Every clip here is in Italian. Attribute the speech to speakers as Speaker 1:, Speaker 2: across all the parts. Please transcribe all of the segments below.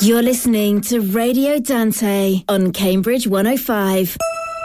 Speaker 1: You're listening to Radio Dante on Cambridge 105.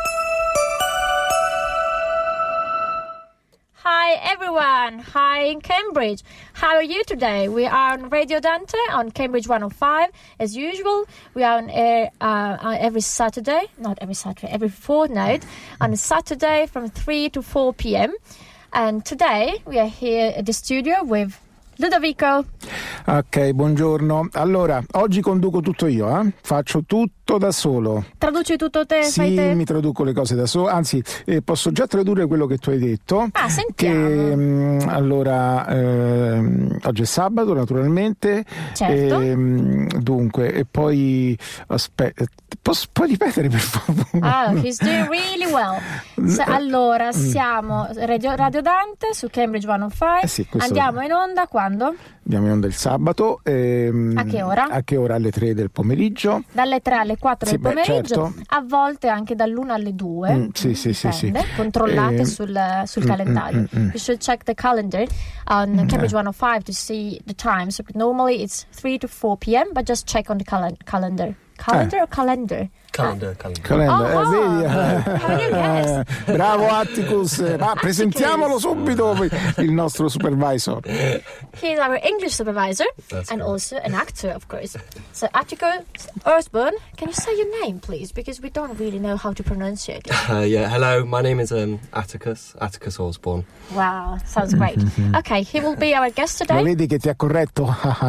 Speaker 2: Hi everyone, hi in Cambridge. How are you today? We are on Radio Dante on Cambridge 105. As usual, we are on air every Saturday, not every Saturday, every fortnight, on a Saturday from 3 to 4 p.m. And today we are here at the studio with Ludovico.
Speaker 3: Ok, buongiorno. Allora, oggi conduco tutto io, faccio tutto da solo.
Speaker 2: Traduci tutto te?
Speaker 3: Sì,
Speaker 2: fai te?
Speaker 3: mi traduco le cose da solo, anzi posso già tradurre quello che tu hai detto.
Speaker 2: Sentiamo.
Speaker 3: Che, allora, oggi è sabato naturalmente.
Speaker 2: Certo.
Speaker 3: Dunque, e poi aspetta, puoi ripetere per favore?
Speaker 2: He's doing really well. Allora, siamo Radio Dante su Cambridge 105.
Speaker 3: Sì,
Speaker 2: andiamo in onda quando?
Speaker 3: Andiamo in onda il sabato.
Speaker 2: A che ora?
Speaker 3: A che ora? Alle 3 del pomeriggio.
Speaker 2: Dalle 3 alle 4 del pomeriggio,
Speaker 3: certo.
Speaker 2: A volte anche dall'1 alle 2.
Speaker 3: Sì.
Speaker 2: Controllate sul calendario. You should check the calendar on Cambridge 105 to see the times. Normally it's 3 to 4 p.m. but just check on the calendar. Calendar or calendar?
Speaker 4: Calendar.
Speaker 3: Vedi?
Speaker 2: How do you guess?
Speaker 3: Bravo Atticus. Presentiamolo subito il nostro supervisor.
Speaker 2: He's our English supervisor.
Speaker 4: That's
Speaker 2: and
Speaker 4: right.
Speaker 2: Also an actor, of course. So Atticus Osborne, can you say your name, please? Because we don't really know how to pronounce it.
Speaker 4: Hello, my name is Atticus Osborne.
Speaker 2: Wow, sounds great. Okay, he will be our guest
Speaker 3: Lo
Speaker 2: today.
Speaker 3: vedi che ti ha corretto?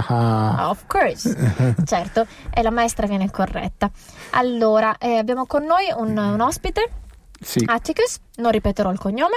Speaker 2: Of course. Certo, e la maestra viene corretta. Allora, abbiamo con noi un ospite.
Speaker 3: Sì.
Speaker 2: Atticus, non ripeterò il cognome,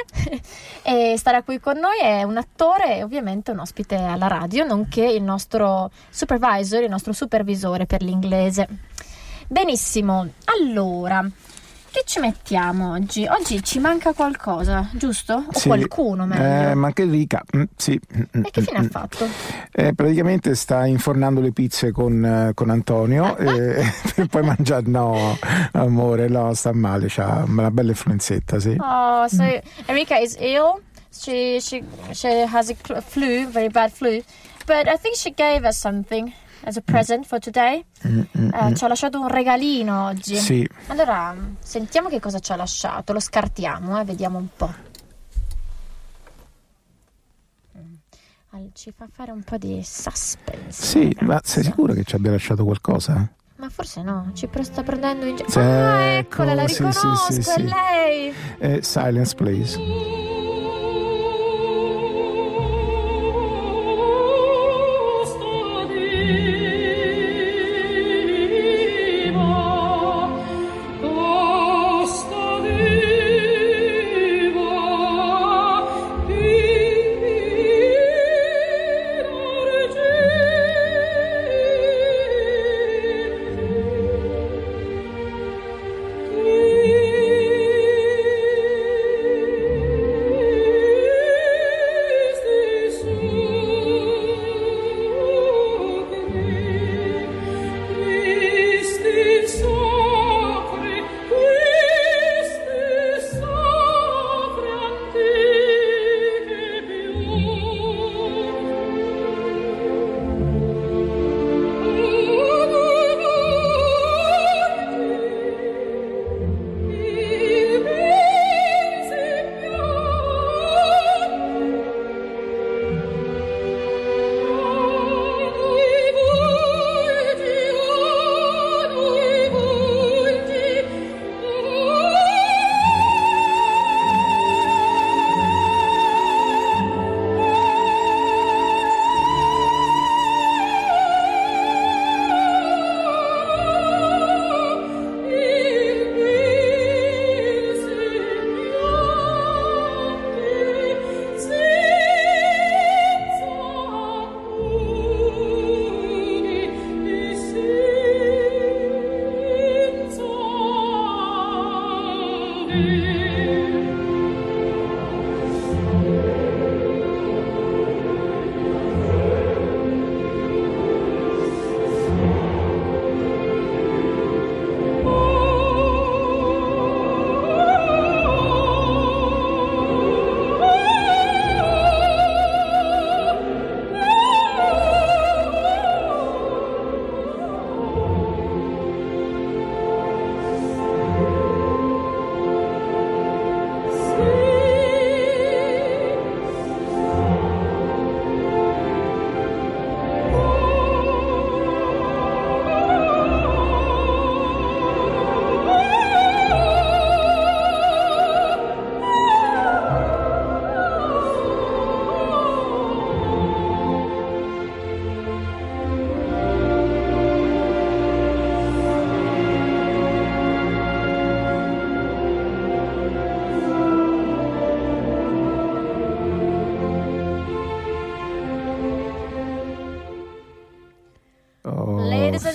Speaker 2: e starà qui con noi, è un attore e ovviamente un ospite alla radio, nonché il nostro supervisor, il nostro supervisore per l'inglese. Benissimo, allora, che ci mettiamo oggi? Oggi ci manca qualcosa, giusto? O
Speaker 3: Sì.
Speaker 2: qualcuno meglio.
Speaker 3: Manca Enrica, sì.
Speaker 2: E che fine ha fatto?
Speaker 3: Praticamente sta infornando le pizze con Antonio e poi mangia. No, amore, no, sta male, c'ha una bella influenzetta, sì.
Speaker 2: Oh, so Enrica is ill. She has a flu, very bad flu. But I think she gave us something as a present for today. Ci ha lasciato un regalino oggi.
Speaker 3: Sì.
Speaker 2: Allora, sentiamo che cosa ci ha lasciato. Lo scartiamo, vediamo un po'. Ci fa fare un po' di suspense.
Speaker 3: Sì, ma sei sicuro che ci abbia lasciato qualcosa?
Speaker 2: Ma forse no, sta prendendo in giro.
Speaker 3: Sì,
Speaker 2: Eccola, la
Speaker 3: sì,
Speaker 2: riconosco,
Speaker 3: sì, sì.
Speaker 2: è lei.
Speaker 3: Silence, please.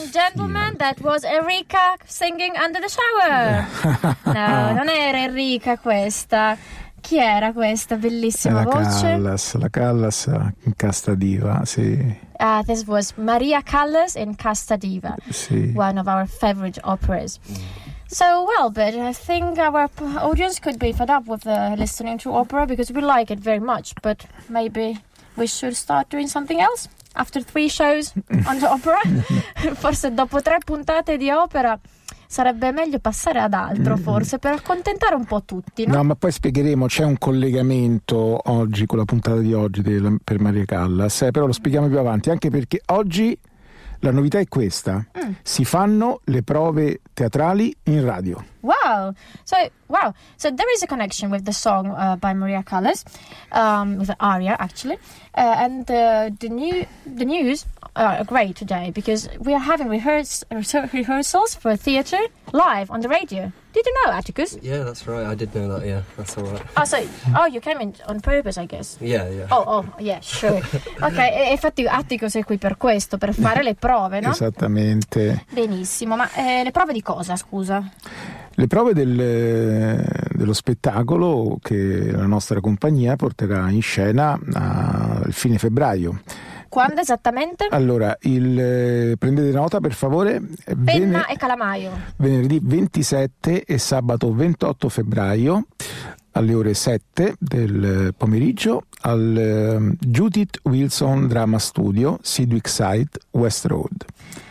Speaker 2: and gentlemen, that was Enrica singing Under the Shower. No, non era Enrica questa. Chi era questa bellissima voce?
Speaker 3: La Callas in Casta Diva, sì.
Speaker 2: This was Maria Callas in Casta Diva,
Speaker 3: Sì.
Speaker 2: one of our favorite operas. So, well, but I think our audience could be fed up with listening to opera because we like it very much, but maybe we should start doing something else after 3 shows on the opera. Forse dopo 3 puntate di opera sarebbe meglio passare ad altro, forse, per accontentare un po' tutti, no?
Speaker 3: No, ma poi spiegheremo, c'è un collegamento oggi con la puntata di oggi per Maria Callas, però lo spieghiamo più avanti, anche perché oggi la novità è questa: si fanno le prove teatrali in radio.
Speaker 2: Wow. So there is a connection with the song by Maria Callas, with the aria actually, and the news are great today because we are having rehearsals for theatre live on the radio. Did you know, Atticus?
Speaker 4: Yeah, that's right. I did know that. Yeah, that's all right.
Speaker 2: You came in on purpose, I guess.
Speaker 4: Yeah.
Speaker 2: Oh, yeah, sure. Ok, e infatti Atticus è qui per questo, per fare le prove, no?
Speaker 3: Esattamente.
Speaker 2: Benissimo, ma le prove di cosa, scusa?
Speaker 3: Le prove dello spettacolo che la nostra compagnia porterà in scena a fine febbraio.
Speaker 2: Quando esattamente?
Speaker 3: Allora, prendete nota per favore.
Speaker 2: Penna e calamaio.
Speaker 3: Venerdì 27 e sabato 28 febbraio alle ore 7 del pomeriggio al Judith Wilson Drama Studio, Sidwick Side, West Road.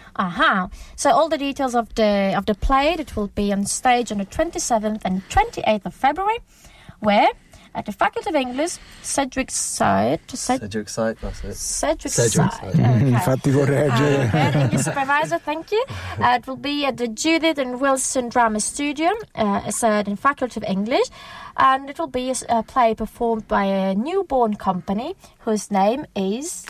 Speaker 2: So all the details of the play that will be on stage on the 27th and 28th of February, where at the Faculty of English, Sedgwick Side.
Speaker 4: Sedgwick Side, that's it.
Speaker 2: Sedgwick
Speaker 4: Side.
Speaker 2: Okay.
Speaker 3: Infatti corregge.
Speaker 2: English supervisor, thank you. It will be at the Judith and Wilson Drama Studio, in Faculty of English, and it will be a play performed by a newborn company whose name is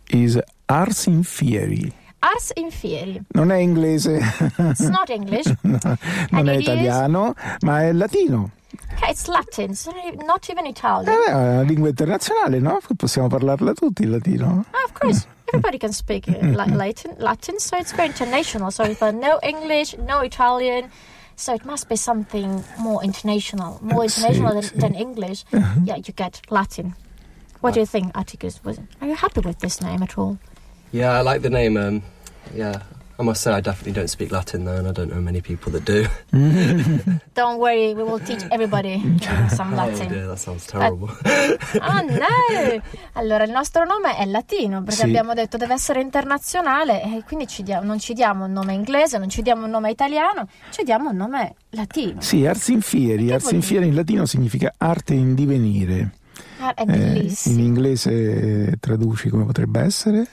Speaker 3: Ars in Fieri.
Speaker 2: Ars in Fieri.
Speaker 3: Non è inglese.
Speaker 2: It's not English.
Speaker 3: Non è italiano, ma è latino.
Speaker 2: Okay, it's Latin, so not even Italian.
Speaker 3: È una lingua internazionale, no? Possiamo parlarla tutti il latino.
Speaker 2: Of course, everybody can speak Latin, so it's very international. So if no English, no Italian, so it must be something more international than English. Yeah, you get Latin. What do you think, Atticus? Are you happy with this name at all?
Speaker 4: Yeah, I like the name. Yeah, I must say I definitely don't speak Latin though, and I don't know many people that do.
Speaker 2: Don't worry, we will teach everybody some Latin.
Speaker 4: Oh dear, that sounds terrible.
Speaker 2: Oh no! Allora, il nostro nome è latino, perché abbiamo detto deve essere internazionale, e quindi non ci diamo un nome inglese, non ci diamo un nome italiano, ci diamo un nome latino.
Speaker 3: Sì, Ars in Fieri. Ars in Fieri in latino significa arte in divenire.
Speaker 2: È bellissimo.
Speaker 3: In inglese traduci come potrebbe essere?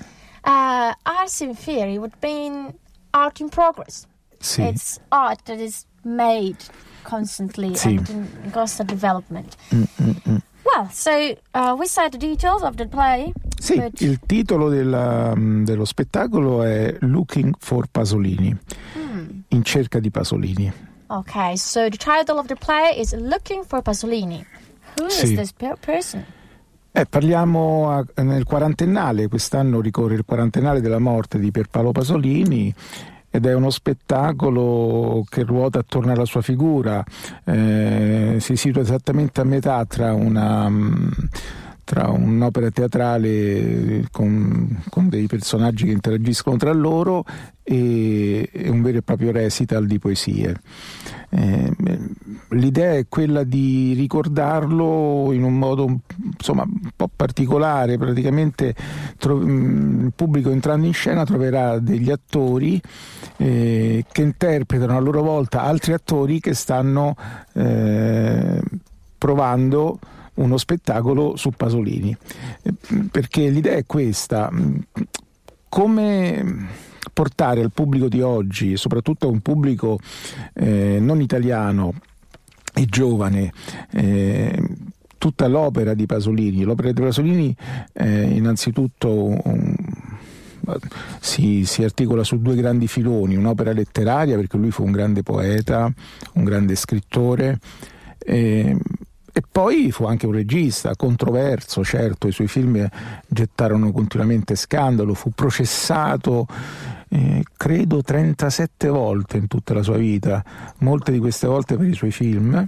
Speaker 2: Ars in Fieri would mean art in progress.
Speaker 3: Sì.
Speaker 2: It's art that is made constantly and in constant development. Well, so we said the details of the play.
Speaker 3: Sì, il titolo dello spettacolo è Looking for Pasolini, in cerca di Pasolini.
Speaker 2: Okay, so the title of the play is Looking for Pasolini. Who is this person?
Speaker 3: Parliamo nel quarantennale, quest'anno ricorre il quarantennale della morte di Pier Paolo Pasolini ed è uno spettacolo che ruota attorno alla sua figura, si situa esattamente a metà tra un'opera teatrale con dei personaggi che interagiscono tra loro e un vero e proprio recital di poesie. L'idea è quella di ricordarlo in un modo un po' particolare. Praticamente il pubblico entrando in scena troverà degli attori che interpretano a loro volta altri attori che stanno provando uno spettacolo su Pasolini, perché l'idea è questa: come portare al pubblico di oggi, soprattutto a un pubblico non italiano e giovane, tutta l'opera di Pasolini. L'opera di Pasolini innanzitutto si articola su 2 grandi filoni: un'opera letteraria, perché lui fu un grande poeta, un grande scrittore, e E poi fu anche un regista controverso, certo, i suoi film gettarono continuamente scandalo, fu processato credo 37 volte in tutta la sua vita, molte di queste volte per i suoi film,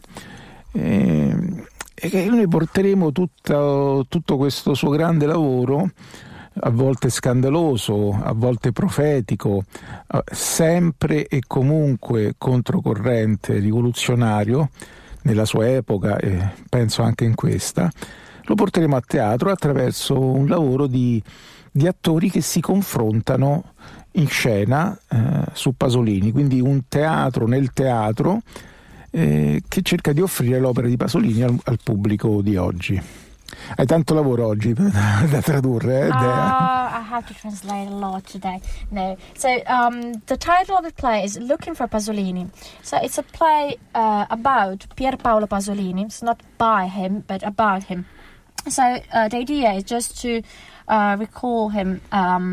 Speaker 3: e che noi porteremo tutto questo suo grande lavoro, a volte scandaloso, a volte profetico, sempre e comunque controcorrente, rivoluzionario nella sua epoca e penso anche in questa. Lo porteremo a teatro attraverso un lavoro di attori che si confrontano in scena su Pasolini, quindi un teatro nel teatro che cerca di offrire l'opera di Pasolini al pubblico di oggi. Hai tanto lavoro oggi da tradurre,
Speaker 2: I have to translate a lot today. No. So the title of the play is Looking for Pasolini. So it's a play about Pier Paolo Pasolini. It's not by him, but about him. So the idea is just to recall him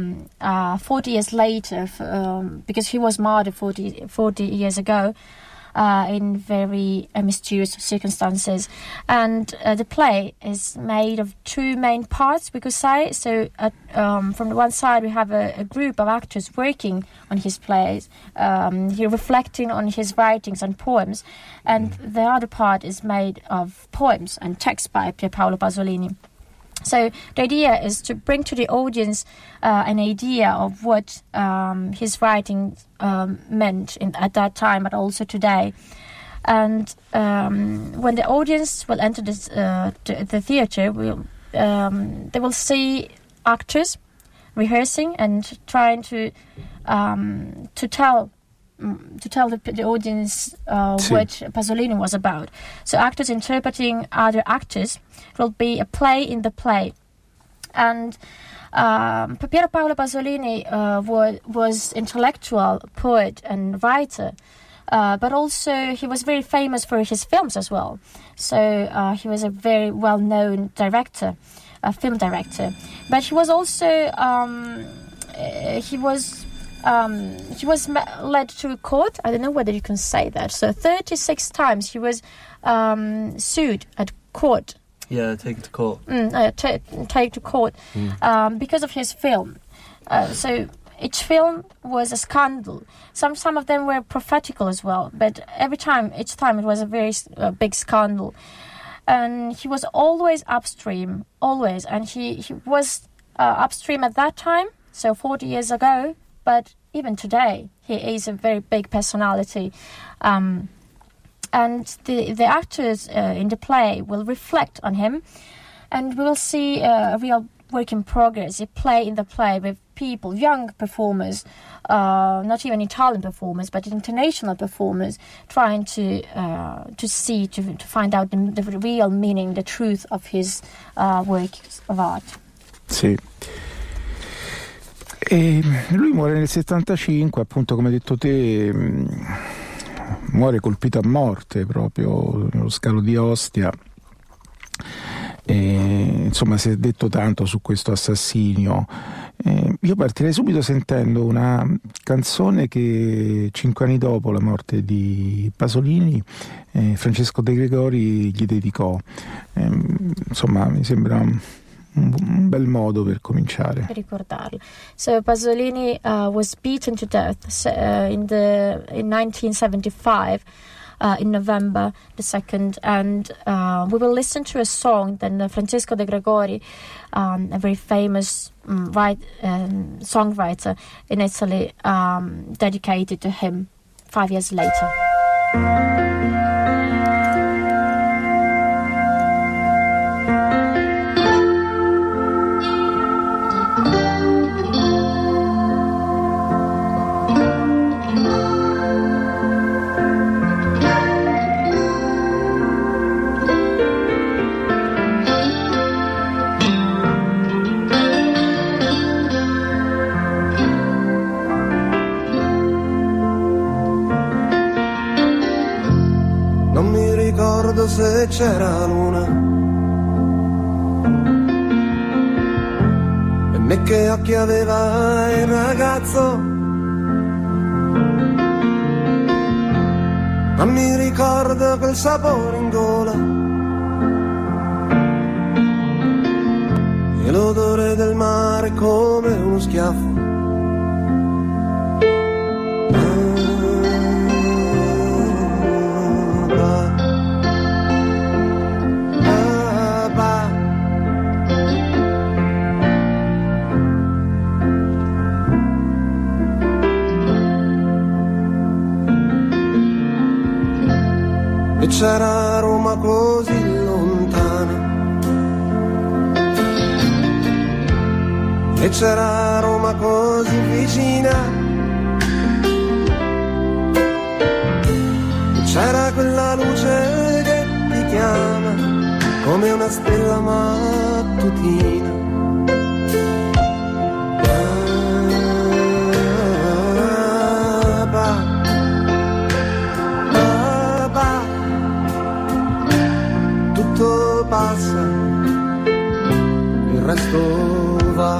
Speaker 2: 40 years later, because he was martyred 40 years ago. In very mysterious circumstances, and the play is made of two main parts, we could say. So from the one side we have a group of actors working on his plays, here reflecting on his writings and poems, and the other part is made of poems and texts by Pier Paolo Pasolini. So the idea is to bring to the audience an idea of what his writing meant at that time, but also today. And when the audience will enter the theatre, they will see actors rehearsing and trying to tell the audience what Pasolini was about. So actors interpreting other actors. It will be a play in the play. And Pier Paolo Pasolini was intellectual, poet and writer, but also he was very famous for his films as well. So he was a very well-known director, a film director. But he was also he was led to a court. I don't know whether you can say that. So 36 times he was sued at court.
Speaker 4: Yeah, taken to court.
Speaker 2: Take to court because of his film. So each film was a scandal. Some of them were prophetical as well. But each time it was a very big scandal. And he was always upstream, always. And he was upstream at that time, so 40 years ago. But even today, he is a very big personality. And the actors in the play will reflect on him. And we will see a real work in progress, a play in the play with people, young performers, not even Italian performers, but international performers, trying to find out the real meaning, the truth of his works of art.
Speaker 3: Sì. E lui muore nel 75, appunto, come hai detto te, muore colpito a morte proprio nello scalo di Ostia. E, insomma, si è detto tanto su questo assassinio. Io partirei subito sentendo una canzone che 5 anni dopo la morte di Pasolini Francesco De Gregori gli dedicò. Insomma, mi sembra un bel modo per cominciare.
Speaker 2: Per ricordarlo. So Pasolini was beaten to death in 1975. In November the 2nd, and we will listen to a song that Francesco De Gregori, a very famous songwriter in Italy, dedicated to him 5 years later.
Speaker 5: Se c'era luna e me che occhi aveva il ragazzo, ma mi ricordo quel sapore in gola l'odore del mare come uno schiaffo. E c'era Roma così lontana, e c'era Roma così vicina, e c'era quella luce che ti chiama come una stella mattutina. Tutto passa, il resto va.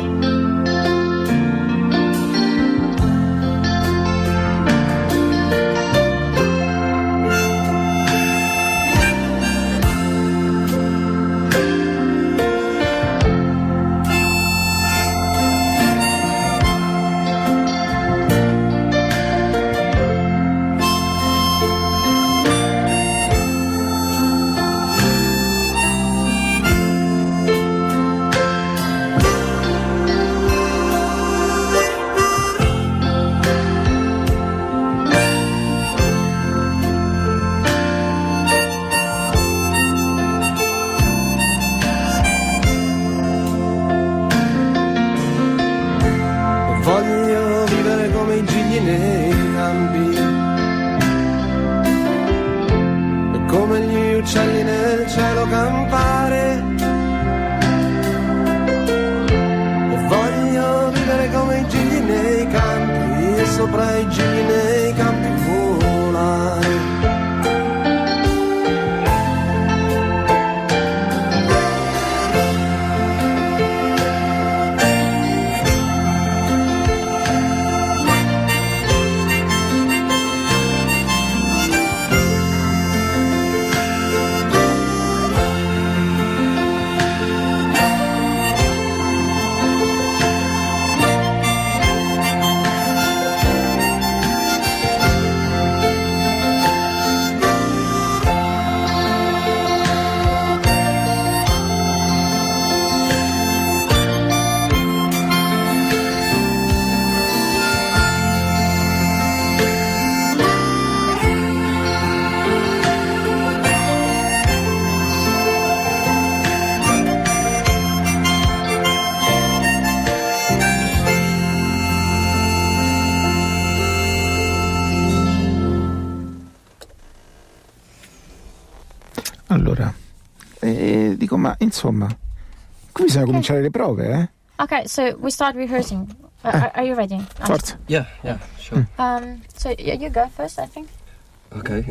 Speaker 5: Voglio vivere come i gigli nei campi e come gli uccelli nel cielo campare. E voglio vivere come i gigli nei campi e sopra i gigli nei campi volare.
Speaker 3: Allora, dico, ma insomma, qui bisogna cominciare le prove, eh?
Speaker 2: Okay, so we start rehearsing. Are you ready?
Speaker 3: Forza.
Speaker 4: Yeah, sure.
Speaker 2: So you go first, I think.
Speaker 4: Okay.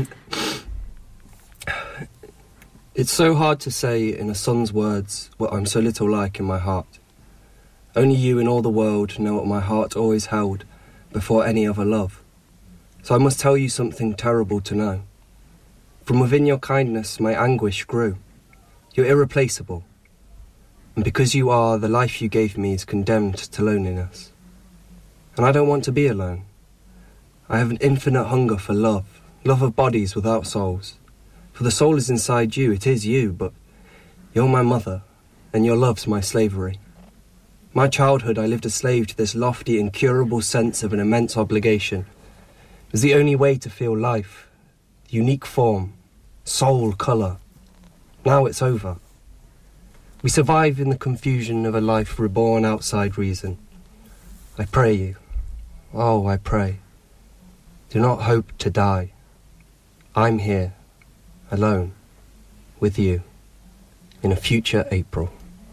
Speaker 4: It's so hard to say in a son's words what I'm so little like in my heart. Only you in all the world know what my heart always held before any other love. So I must tell you something terrible to know. From within your kindness my anguish grew. You're irreplaceable. And because you are, the life you gave me is condemned to loneliness. And I don't want to be alone. I have an infinite hunger for love, love of bodies without souls. For the soul is inside you, it is you, but you're my mother, and your love's my slavery. My childhood I lived a slave to this lofty, incurable sense of an immense obligation. It was the only way to feel life, unique form, soul, colour. Now it's over. We survive in the confusion of a life reborn outside reason. I pray you, oh, I pray, do not hope to die. I'm here, alone, with you, in a future April.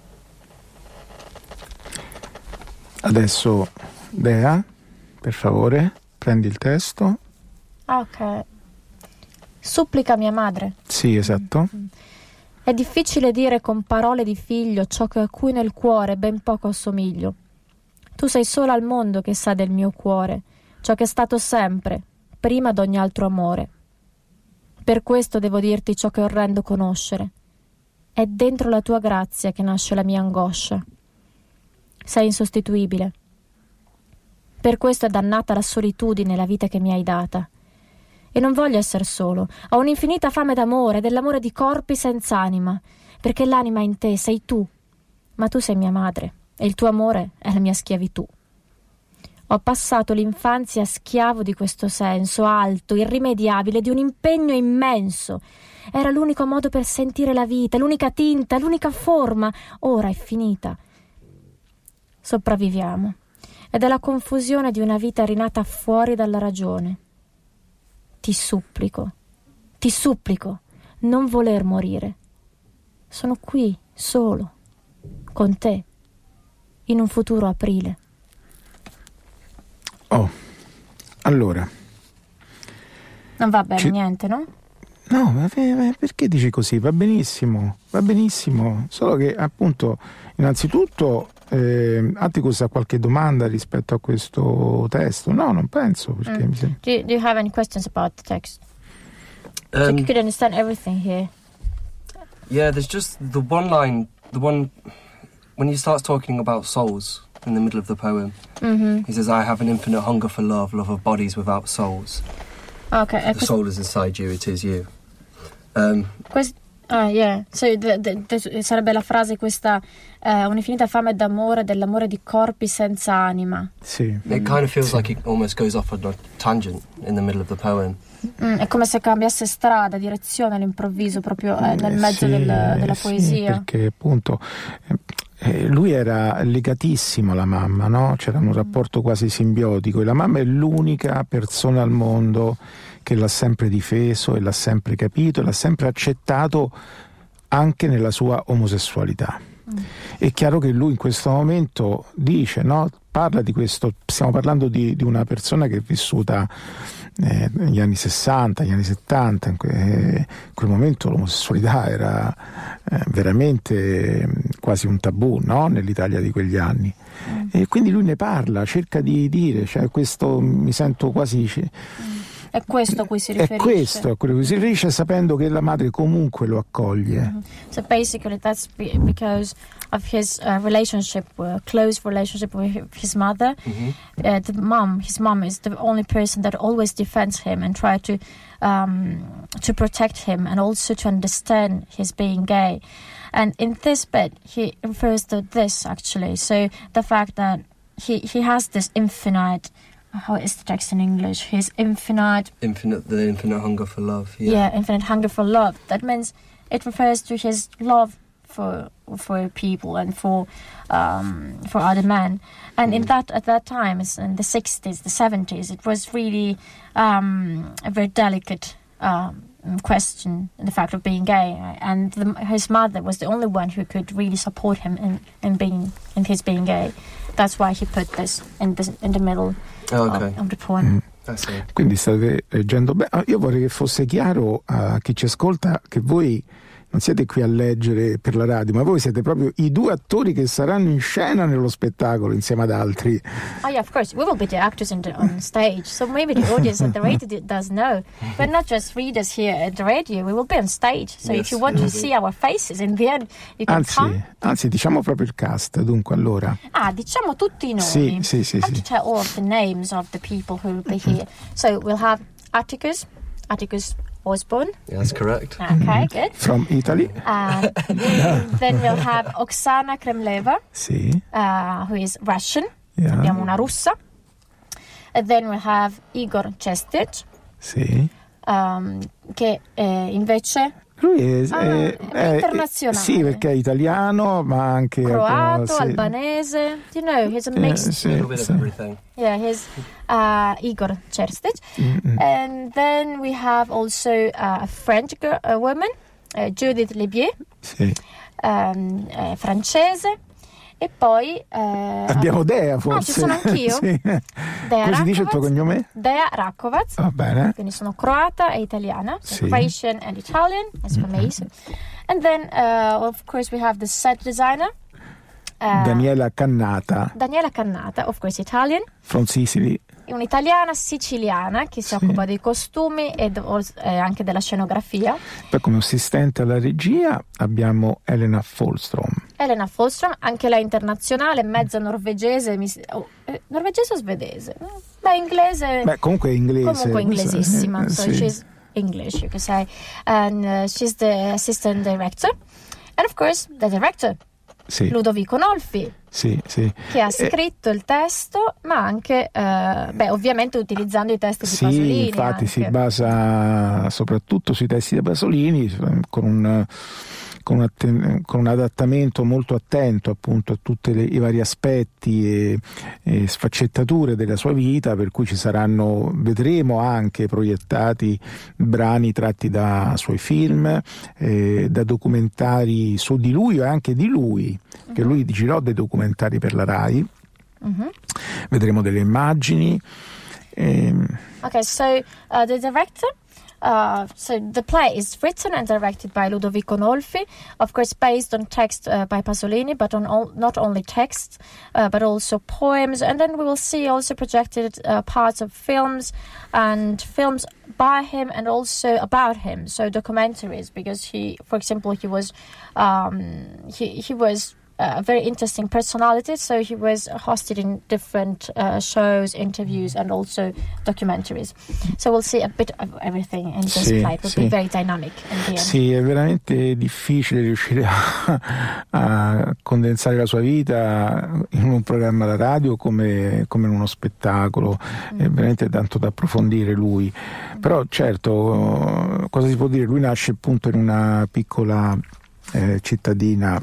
Speaker 3: Adesso, Dea, per favore, prendi il testo.
Speaker 2: Ok. Supplica mia madre.
Speaker 3: Sì, esatto.
Speaker 2: È difficile dire con parole di figlio ciò a cui nel cuore ben poco assomiglio. Tu sei sola al mondo che sa del mio cuore, ciò che è stato sempre, prima d'ogni altro amore. Per questo devo dirti ciò che orrendo conoscere. È dentro la tua grazia che nasce la mia angoscia. Sei insostituibile. Per questo è dannata la solitudine, la vita che mi hai data. E non voglio essere solo. Ho un'infinita fame d'amore, dell'amore di corpi senza anima, perché l'anima in te sei tu. Ma tu sei mia madre, e il tuo amore è la mia schiavitù. Ho passato l'infanzia schiavo di questo senso alto, irrimediabile, di un impegno immenso. Era l'unico modo per sentire la vita, l'unica tinta, l'unica forma. Ora è finita. Sopravviviamo. Ed è la confusione di una vita rinata fuori dalla ragione. Ti supplico, non voler morire. Sono qui, solo, con te, in un futuro aprile.
Speaker 3: Oh, allora.
Speaker 2: Non va bene niente, no?
Speaker 3: No, ma perché dici così? Va benissimo, solo che appunto, innanzitutto Atticus ha qualche domanda rispetto a questo testo? No, non penso, perché mi sembra...
Speaker 2: Do you have any questions about the text? So you could understand everything here.
Speaker 4: Yeah, there's just the one when he starts talking about souls in the middle of the poem.
Speaker 2: Mm-hmm.
Speaker 4: He says, I have an infinite hunger for love of bodies without souls.
Speaker 2: Okay.
Speaker 4: The soul is inside you, it is you.
Speaker 2: Yeah. So sarebbe la frase questa un'infinita fame d'amore, dell'amore di corpi senza anima.
Speaker 3: Sì.
Speaker 4: It kind of feels like it almost goes off on a tangent in the middle of the poem.
Speaker 2: È come se cambiasse strada, direzione all'improvviso, proprio nel mezzo della poesia.
Speaker 3: Sì, perché appunto lui era legatissimo alla mamma, no? C'era un rapporto quasi simbiotico e la mamma è l'unica persona al mondo che l'ha sempre difeso e l'ha sempre capito e l'ha sempre accettato anche nella sua omosessualità. È chiaro che lui in questo momento dice, no? Parla di questo, stiamo parlando di una persona che è vissuta negli anni 60, negli anni 70, in quel momento l'omosessualità era veramente quasi un tabù, no? Nell'Italia di quegli anni. E quindi lui ne parla, cerca di dire, cioè questo mi sento quasi...
Speaker 2: È questo a cui si riferisce.
Speaker 3: È questo a cui si riferisce, sapendo che la madre comunque lo accoglie.
Speaker 2: Mm-hmm. So basically that's because of his close relationship with his mother. Mm-hmm. His mom is the only person that always defends him and try to protect him and also to understand his being gay. And in this bit, he refers to this actually. So the fact that he has this infinite... How is the text in English? His the infinite
Speaker 4: hunger for love.
Speaker 2: Yeah, infinite hunger for love. That means it refers to his love for people and for other men. And at that time, in the 60s, the 70s, it was really a very delicate question, the fact of being gay. And his mother was the only one who could really support him in his being gay. That's why he put this in the middle. Of the poem.
Speaker 3: Quindi state leggendo bene. Io vorrei che fosse chiaro a chi ci ascolta che voi non siete qui a leggere per la radio, ma voi siete proprio i due attori che saranno in scena nello spettacolo insieme ad altri.
Speaker 2: Oh yeah, of course. We will be the actors on stage. So maybe the audience at the radio does know. We're not just readers here at the radio. We will be on stage. So if you want to see our faces in the end, you can come.
Speaker 3: Anzi, diciamo proprio il cast, dunque, allora.
Speaker 2: Diciamo tutti i nomi.
Speaker 3: Sì.
Speaker 2: I have to tell all of the names of the people who will be here. So we'll have Atticus Osborne.
Speaker 4: Yeah, that's correct.
Speaker 2: Okay, good.
Speaker 3: From Italy.
Speaker 2: Then we'll have Oksana Kremleva, who is Russian.
Speaker 3: Yeah.
Speaker 2: Abbiamo una russa. And then we'll have Igor Chestic, che invece...
Speaker 3: Lui è
Speaker 2: internazionale.
Speaker 3: Sì, perché è italiano, ma anche
Speaker 2: croato, albanese. You know, he's a mixed.
Speaker 4: A little bit of everything.
Speaker 2: Yeah, he's Igor Cherstic. And then we have also a French woman, Judith Lebier, francese. E poi
Speaker 3: abbiamo Dea, forse.
Speaker 2: Ci sono anch'io.
Speaker 3: Sì. Come si dice il tuo cognome?
Speaker 2: Dea Rakovac.
Speaker 3: Va bene.
Speaker 2: Quindi sono croata e italiana, so Croatian and Italian, as for me. And then of course we have the set designer
Speaker 3: Daniela Cannata.
Speaker 2: Daniela Cannata, of course Italian.
Speaker 3: From Sicily.
Speaker 2: un'italiana siciliana che si occupa dei costumi e anche della scenografia.
Speaker 3: Poi come assistente alla regia abbiamo Elena Folstrom,
Speaker 2: anche lei internazionale, mezza norvegese, norvegese o svedese? Beh, inglese.
Speaker 3: Beh, comunque inglese.
Speaker 2: Comunque inglesissima. So
Speaker 3: sì.
Speaker 2: she's English, you can say. And she's the assistant director. And of course, the director,
Speaker 3: Sì.
Speaker 2: Ludovico Nolfi.
Speaker 3: Sì.
Speaker 2: Che ha scritto il testo, ma anche, ovviamente utilizzando i testi di Pasolini.
Speaker 3: Sì, infatti
Speaker 2: anche.
Speaker 3: si basa soprattutto sui testi di Pasolini, con un adattamento molto attento appunto a tutti i vari aspetti e sfaccettature della sua vita, per cui vedremo anche proiettati brani tratti da suoi film, da documentari su di lui o anche di lui, che lui girò dei documentari per la Rai. Vedremo delle immagini.
Speaker 2: Okay, so the director. So the play is written and directed by Ludovico Nolfi, of course based on text by Pasolini, but on not only texts, but also poems. And then we will see also projected parts of films and films by him and also about him. So documentaries, because he was a very interesting personality, so he was hosted in different shows, interviews, and also documentaries. So we'll see a bit of everything in this play. It will be very dynamic in the end.
Speaker 3: Sì, è veramente difficile riuscire a condensare la sua vita in un programma da radio come in uno spettacolo. È veramente tanto da approfondire lui. Però certo, cosa si può dire? Lui nasce appunto in una piccola cittadina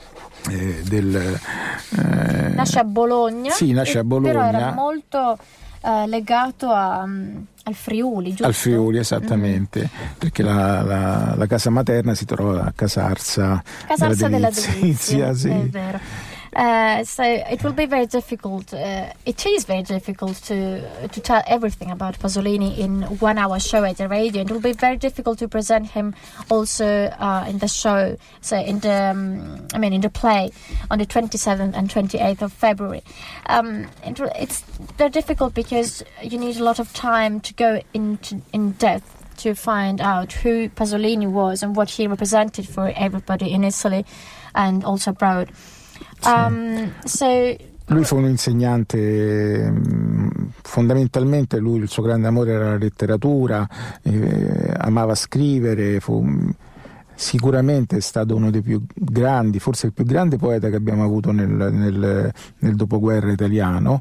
Speaker 2: nasce a Bologna.
Speaker 3: Sì, nasce a Bologna.
Speaker 2: Però era molto legato al Friuli, giusto?
Speaker 3: Al Friuli, esattamente, perché la casa materna si trova a Casarsa della Delizia, sì.
Speaker 2: È vero. So it will be very difficult. It is very difficult to tell everything about Pasolini in 1 hour show at the radio. And it will be very difficult to present him also in the show. So in the play on the 27th and 28th of February. It's very difficult because you need a lot of time to go in depth to find out who Pasolini was and what he represented for everybody in Italy and also abroad.
Speaker 3: Lui fu un insegnante, fondamentalmente il suo grande amore era la letteratura, amava scrivere, sicuramente è stato uno dei più grandi, forse il più grande poeta che abbiamo avuto nel dopoguerra italiano.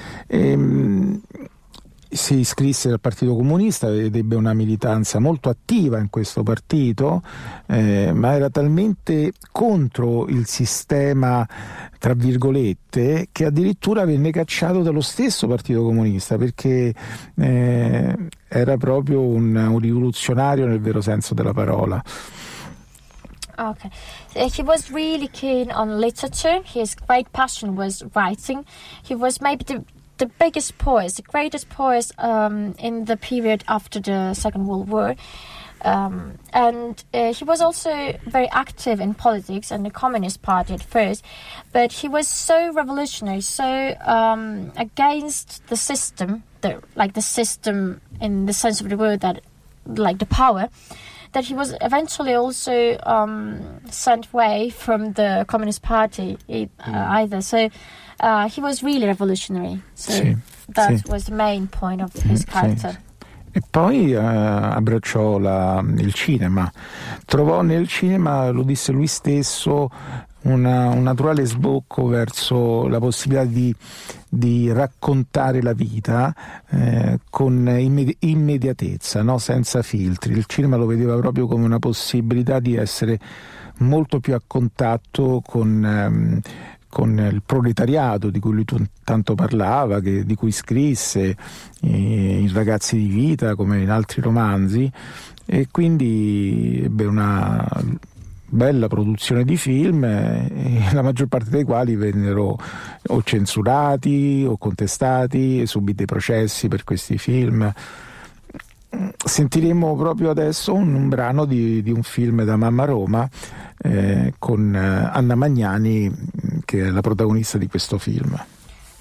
Speaker 3: Si iscrisse al Partito Comunista ed ebbe una militanza molto attiva in questo partito, ma era talmente contro il sistema, tra virgolette, che addirittura venne cacciato dallo stesso Partito Comunista, perché era proprio un rivoluzionario nel vero senso della parola.
Speaker 2: Okay. He was really keen on literature. His great passion was writing. He was maybe the biggest poet, the greatest poet in the period after the Second World War. And he was also very active in politics and the Communist Party at first, but he was so revolutionary, so against the system, the system in the sense of the word, that like the power, that he was eventually also sent away from the Communist Party either. So he was really revolutionary. So that was the main point of his character.
Speaker 3: E poi abbracciò il cinema. Trovò nel cinema, lo disse lui stesso, un naturale sbocco verso la possibilità di raccontare la vita con immediatezza, no? Senza filtri. Il cinema lo vedeva proprio come una possibilità di essere molto più a contatto con il proletariato di cui lui tanto parlava, di cui scrisse in Ragazzi di vita come in altri romanzi, e quindi ebbe una bella produzione di film, la maggior parte dei quali vennero o censurati o contestati e subì dei processi per questi film. Sentiremo proprio adesso un brano di un film da Mamma Roma con Anna Magnani, che è la protagonista di questo film.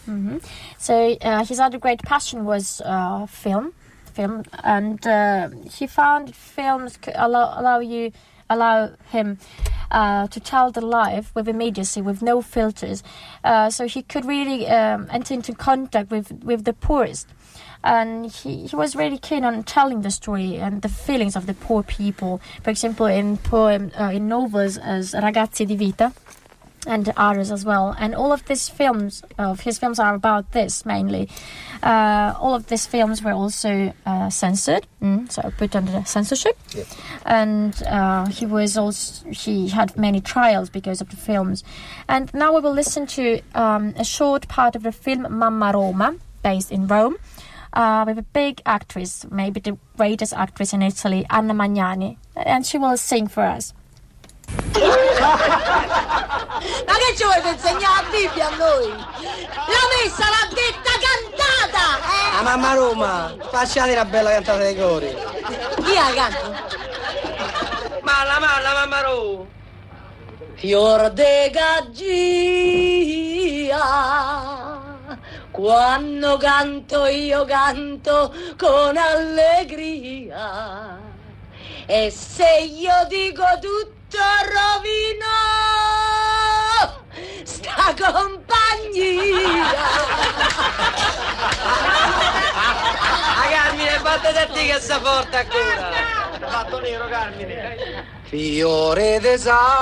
Speaker 2: Mm-hmm. So his other great passion was film, and he found films allow him to tell the life with immediacy, with no filters. So he could really enter into contact with the poorest. And he was really keen on telling the story and the feelings of the poor people. For example, in novels as Ragazzi di Vita, and others as well. And all of his films are about this mainly. All of these films were also censored, so put under censorship. Yeah. And he had many trials because of the films. And now we will listen to a short part of the film Mamma Roma, based in Rome, with a big actress, maybe the greatest actress in Italy, Anna Magnani, and she will sing for us.
Speaker 6: Ma che ci vuoi per insegnare la Bibbia a noi? La messa l'ha detta cantata!
Speaker 7: La Mamma Roma, facciate una bella cantata dei cori.
Speaker 6: Chi la canta?
Speaker 7: Ma la Mamma Roma.
Speaker 6: Fior de Gaggia, quando canto io canto con allegria. E se io dico tutto rovino sta compagnia.
Speaker 7: Carmine, battete a te che sta forte ancora. Fatto nero, Carmine. Fiore de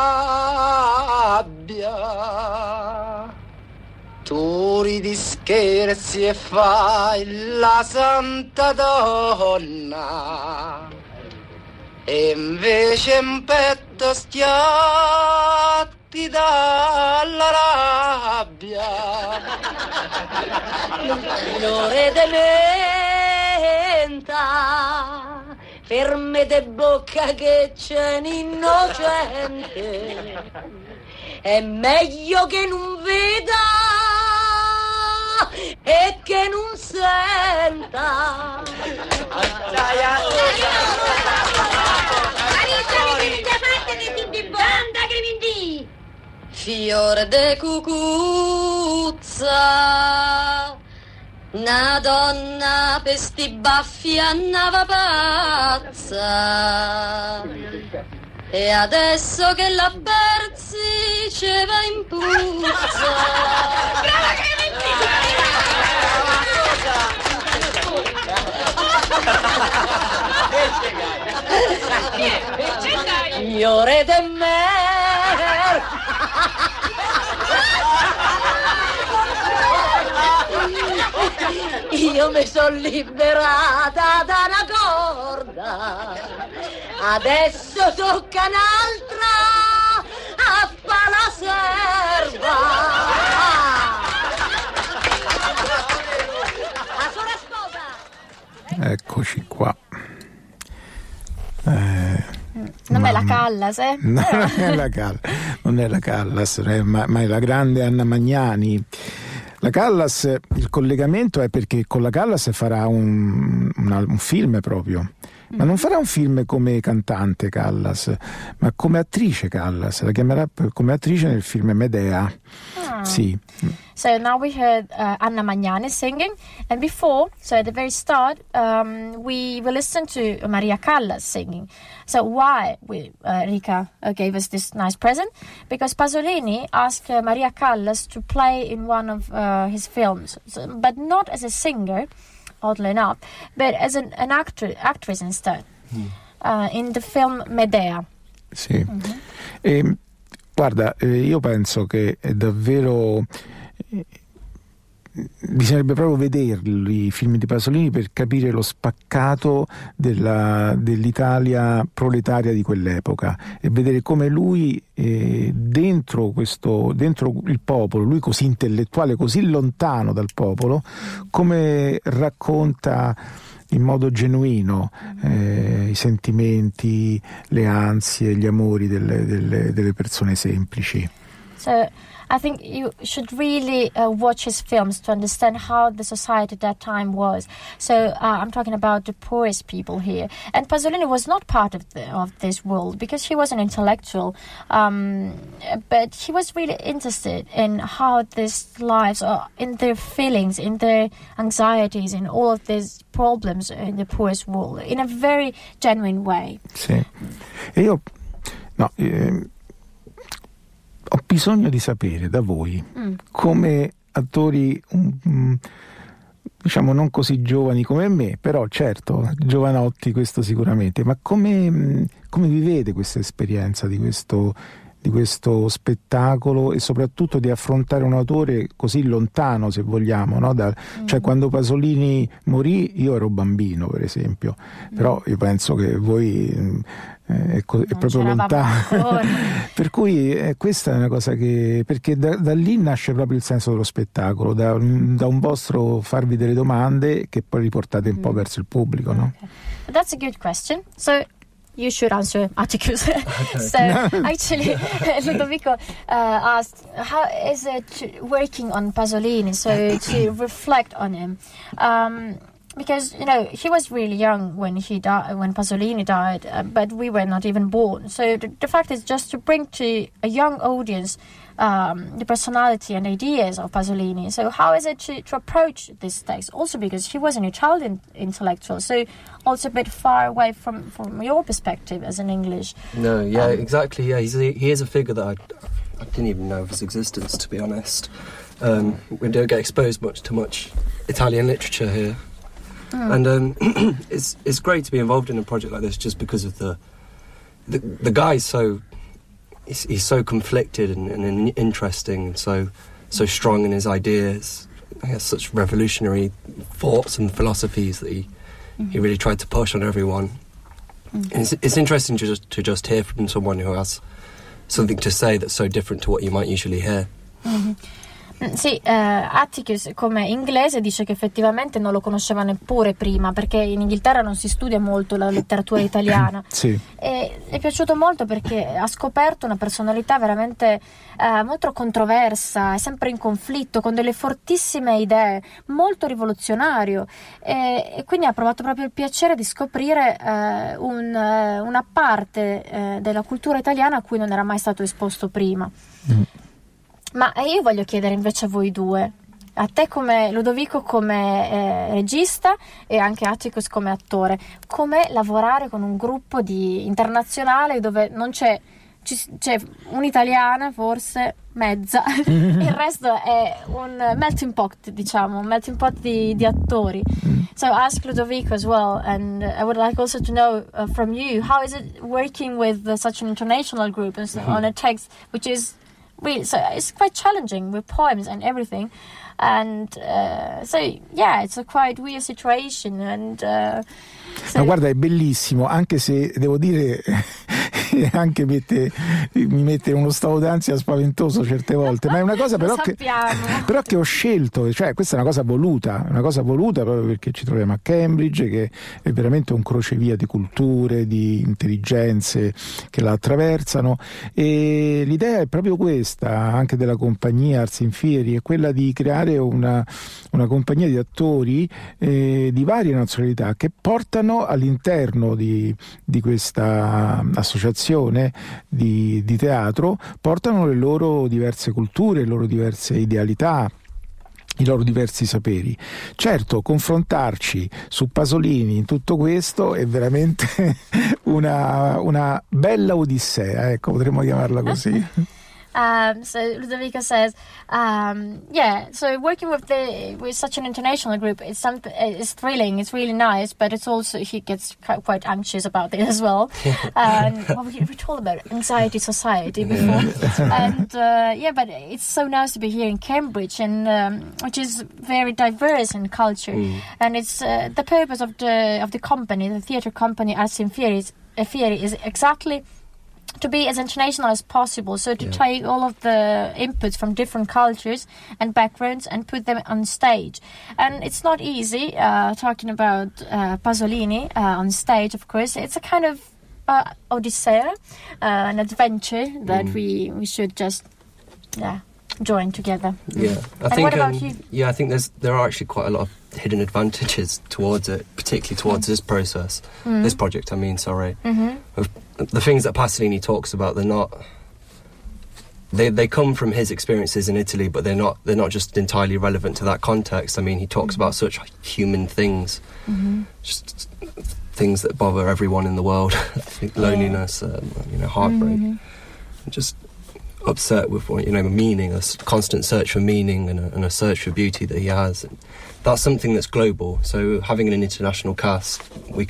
Speaker 7: sabbia, tu ridi, scherzi e fai la santa donna. E invece in petto schiatti dalla rabbia.
Speaker 6: Fiore de menta, ferme de bocca che c'è un innocente. È meglio che non veda e che non senta. Fiore de cucuzza, una donna per sti baffi andava pazza. E adesso che la persi ce va in puzza. Brava Clementina! Fiore de mer. Io mi sono liberata da una corda, adesso tocca un'altra a fa la serva. La sola sposa.
Speaker 3: Eccoci qua.
Speaker 2: Non è la Callas, eh?
Speaker 3: No, non è la Callas, ma è la grande Anna Magnani. La Callas, il collegamento è perché con la Callas farà un film proprio, ma non farà un film come cantante Callas, ma come attrice Callas, la chiamerà come attrice nel film Medea. Sì.
Speaker 2: So now we heard Anna Magnani singing, and before, so at the very start, we listened to Maria Callas singing. So why Rika gave us this nice present? Because Pasolini asked Maria Callas to play in one of his films, but not as a singer, oddly enough, but as an actress instead, in the film Medea.
Speaker 3: Sì. Mm-hmm. Guarda, io penso che è davvero bisognerebbe proprio vederli i film di Pasolini per capire lo spaccato dell'Italia proletaria di quell'epoca e vedere come lui dentro il popolo, lui così intellettuale, così lontano dal popolo, come racconta in modo genuino i sentimenti, le ansie, gli amori delle persone semplici.
Speaker 2: So I think you should really watch his films to understand how the society at that time was. So I'm talking about the poorest people here. And Pasolini was not part of this world because he was an intellectual, but he was really interested in how these lives are, in their feelings, in their anxieties, in all of these problems in the poorest world, in a very genuine way.
Speaker 3: Sì. E io ho bisogno di sapere da voi, come attori diciamo non così giovani come me, però certo giovanotti, questo sicuramente, ma come vivete questa esperienza di questo spettacolo e soprattutto di affrontare un autore così lontano, se vogliamo, no? Cioè quando Pasolini morì io ero bambino, per esempio, però io penso che voi è proprio lontano. Per cui questa è una cosa che, perché da lì nasce proprio il senso dello spettacolo, da un vostro farvi delle domande che poi riportate un po' verso il pubblico, no?
Speaker 2: Okay. That's a good question. So you should answer, Atticus. So actually, Ludovico asked, how is it working on Pasolini? So to reflect on him, because he was really young when he died, when Pasolini died, but we were not even born. So the fact is just to bring to a young audience the personality and ideas of Pasolini. So how is it to approach this text? Also because he was an Italian intellectual, so also a bit far away from your perspective as an English.
Speaker 4: No, yeah, exactly. Yeah, he is a figure that I didn't even know of his existence, to be honest. We don't get exposed to much Italian literature here. And it's great to be involved in a project like this just because of the guy's so... He's so conflicted and interesting, and so strong in his ideas. He has such revolutionary thoughts and philosophies that he really tried to push on everyone. It's interesting to just hear from someone who has something to say that's so different to what you might usually hear.
Speaker 2: Sì, Atticus come inglese dice che effettivamente non lo conosceva neppure prima, perché in Inghilterra non si studia molto la letteratura italiana.
Speaker 3: Sì.
Speaker 2: E è piaciuto molto perché ha scoperto una personalità veramente molto controversa, sempre in conflitto, con delle fortissime idee, molto rivoluzionario, e quindi ha provato proprio il piacere di scoprire una parte della cultura italiana a cui non era mai stato esposto prima. Ma io voglio chiedere invece a voi due, a te come Ludovico come regista e anche Atticus come attore, com'è lavorare con un gruppo internazionale dove non c'è un'italiana forse mezza, il resto è un melting pot, diciamo, un melting pot di attori. So I ask Ludovico as well, and I would like also to know from you, how is it working with such an international group and on a text which is really, so it's quite challenging with poems and everything, and so yeah, it's a quite weird situation, and
Speaker 3: ma guarda, è bellissimo, anche se devo dire anche mi mette uno stato d'ansia spaventoso certe volte, ma è una cosa però che ho scelto, cioè questa è una cosa voluta proprio perché ci troviamo a Cambridge, che è veramente un crocevia di culture, di intelligenze che la attraversano, e l'idea è proprio questa, anche della compagnia Arts in Fieri, è quella di creare una compagnia di attori di varie nazionalità che portano all'interno di questa associazione di teatro, portano le loro diverse culture, le loro diverse idealità, i loro diversi saperi. Certo, confrontarci su Pasolini in tutto questo è veramente una bella odissea, ecco, potremmo chiamarla così.
Speaker 2: So Ludovico says, so working with such an international group, it's thrilling, it's really nice, but it's also, he gets quite anxious about it as well. We talked about anxiety society before, and but it's so nice to be here in Cambridge, and which is very diverse in culture, and it's the purpose of the company, the theatre company Arts in Fieri is exactly to be as international as possible, so to take all of the inputs from different cultures and backgrounds and put them on stage. And it's not easy, talking about Pasolini on stage, of course. It's a kind of Odyssea, an adventure that we should just join together.
Speaker 4: Yeah, I
Speaker 2: And
Speaker 4: think.
Speaker 2: what about you?
Speaker 4: Yeah, I think there are actually quite a lot of hidden advantages towards it, particularly towards this process, this project. I mean, sorry. The things that Pasolini talks about, they're not. They come from his experiences in Italy, but they're not just entirely relevant to that context. I mean, he talks about such human things, just things that bother everyone in the world, loneliness, heartbreak, just upset with meaning, a constant search for meaning and a search for beauty that he has. And that's something that's global. So having an international cast,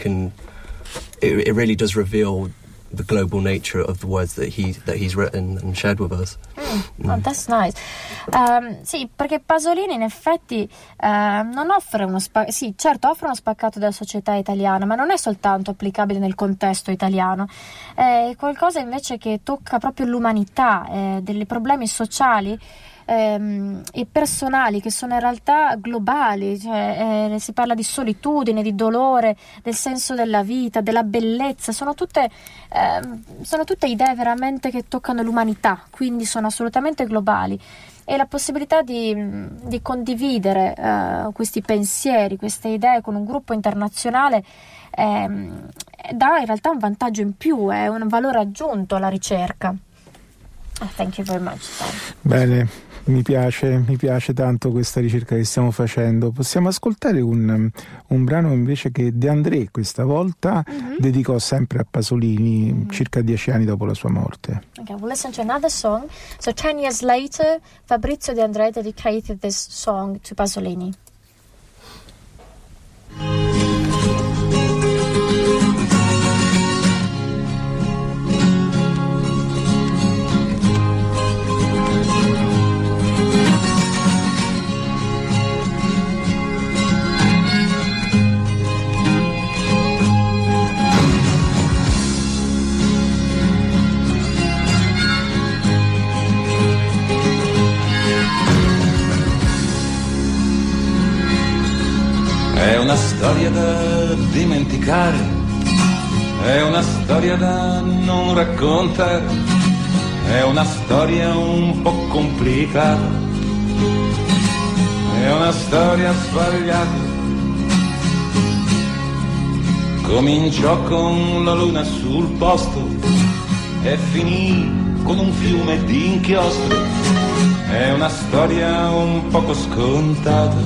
Speaker 4: it really does reveal the global nature of the words that he's written and shared with us.
Speaker 2: Oh, that's nice. Sì, perché Pasolini in effetti non offre sì, certo offre uno spaccato della società italiana, ma non è soltanto applicabile nel contesto italiano, è qualcosa invece che tocca proprio l'umanità, dei problemi sociali e personali che sono in realtà globali, cioè, si parla di solitudine, di dolore, del senso della vita, della bellezza, sono tutte idee veramente che toccano l'umanità, quindi sono assolutamente globali, e la possibilità di condividere questi pensieri, queste idee con un gruppo internazionale dà in realtà un vantaggio in più, è un valore aggiunto alla ricerca. Thank you very much.
Speaker 3: Bene, mi piace tanto questa ricerca che stiamo facendo. Possiamo ascoltare un brano invece che De André questa volta dedicò sempre a Pasolini circa 10 anni dopo la sua morte.
Speaker 2: Okay, we'll listen to another song. So 10 years later, Fabrizio De André dedicated this song to Pasolini.
Speaker 8: È una storia da dimenticare, è una storia da non raccontare, è una storia un po' complicata, è una storia sbagliata. Cominciò con la luna sul posto e finì con un fiume di inchiostro, è una storia un poco scontata.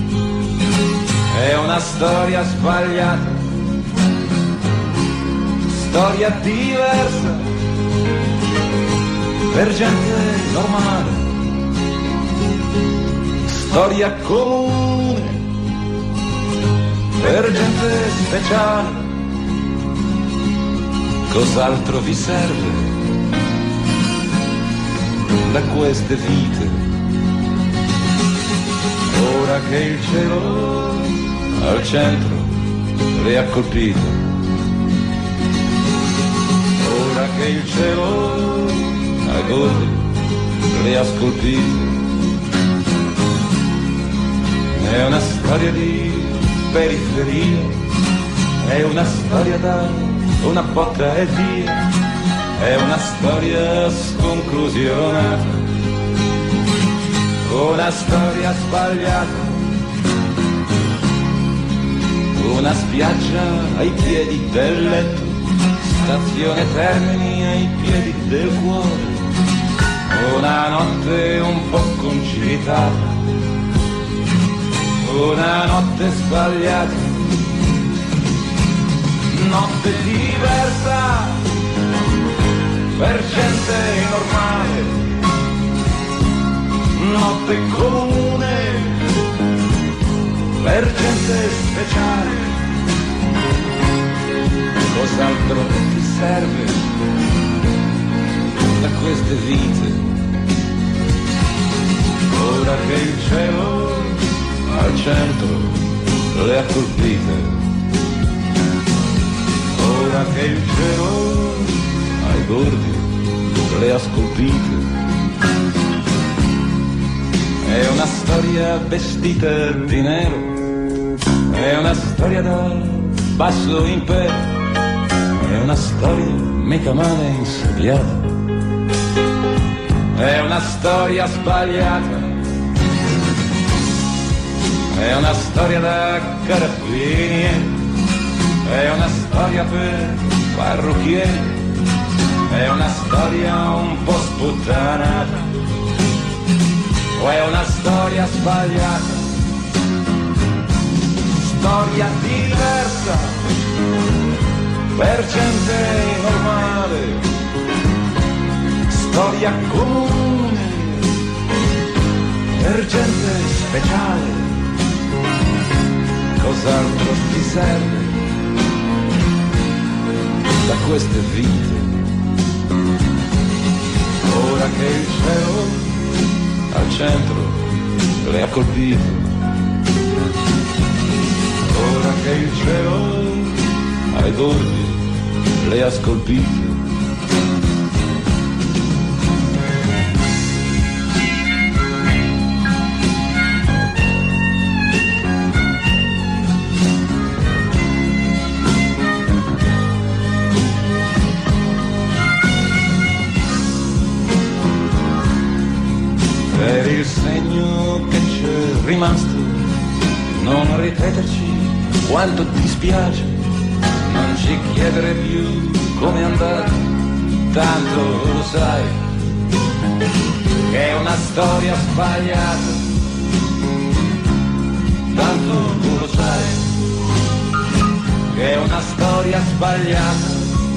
Speaker 8: È una storia sbagliata, storia diversa, per gente normale, storia comune, per gente speciale. Cos'altro vi serve da queste vite? Ora che il cielo al centro le ha colpite, ora che il cielo ai bordi le ha scolpite. È una storia di periferia, è una storia da una botta e via, è una storia sconclusionata, una storia sbagliata. Una spiaggia ai piedi del letto, stazione Termini ai piedi del cuore, una notte un po' concitata, una notte sbagliata, notte diversa, per gente normale, notte comune, per gente speciale. Cos'altro ti serve da queste vite? Ora che il cielo al centro le ha colpite, ora che il cielo ai bordi le ha scolpite. È una storia vestita di nero, è una storia da basso impero, è una storia mica male insediata, è una storia sbagliata, è una storia da carabinieri, è una storia per parrucchieri, è una storia un po' sputtanata, o è una storia sbagliata, storia diversa per gente normale, storia comune per gente speciale. Cos'altro ti serve da queste vite? Ora che il cielo al centro le ha colpito, ora che il cielo ai bordi le ha scolpito. Per il segno che c'è rimasto, non ripeterci quanto ti spiace, non ci chiedere più come andare, tanto lo sai che è una storia sbagliata, tanto lo sai che è una storia sbagliata.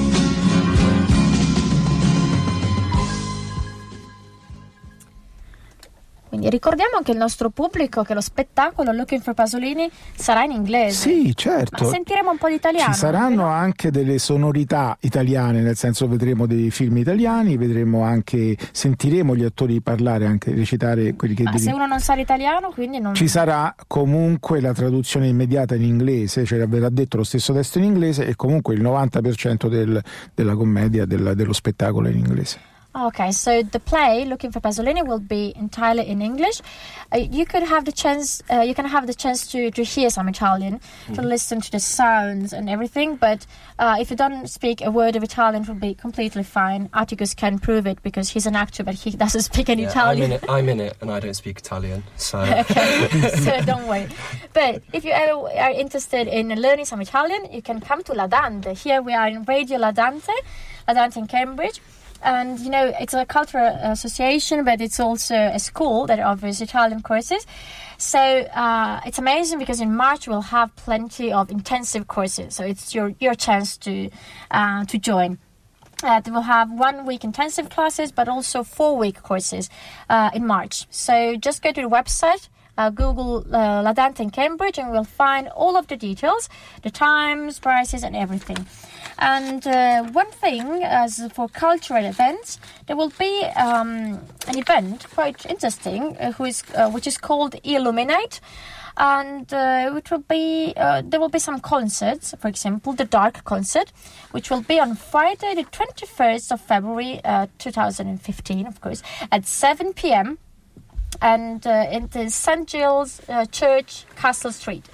Speaker 2: Quindi ricordiamo anche il nostro pubblico che lo spettacolo Looking for Pasolini sarà in inglese.
Speaker 3: Sì, certo.
Speaker 2: Ma sentiremo un po' di italiano.
Speaker 3: Ci saranno anche delle sonorità italiane, nel senso vedremo dei film italiani, sentiremo gli attori parlare, anche recitare quelli che
Speaker 2: se uno non sa l'italiano, quindi non...
Speaker 3: Ci sarà comunque la traduzione immediata in inglese, cioè verrà detto lo stesso testo in inglese e comunque il 90% della commedia, dello spettacolo è in inglese.
Speaker 2: Okay, so the play Looking for Pasolini will be entirely in English. You can have the chance to hear some Italian, to listen to the sounds and everything. But if you don't speak a word of Italian, it will be completely fine. Atticus can prove it because he's an actor, but he doesn't speak any Italian.
Speaker 4: I'm in it, and I don't speak Italian, so
Speaker 2: okay, so don't worry. But if you ever are interested in learning some Italian, you can come to La Dante. Here we are in Radio La Dante in Cambridge. And, you know, it's a cultural association, but it's also a school that offers Italian courses. So it's amazing because in March we'll have plenty of intensive courses. So it's your chance to join. We'll have 1 week intensive classes, but also 4-week courses in March. So just go to the website, Google La Dante in Cambridge, and we'll find all of the details, the times, prices, and everything. And one thing, as for cultural events, there will be an event quite interesting, which is called Illuminate, and which will be there will be some concerts. For example, the Dark concert, which will be on Friday, the 21st of February, 2015, of course, at 7 p.m. and in the St. Giles Church, Castle Street.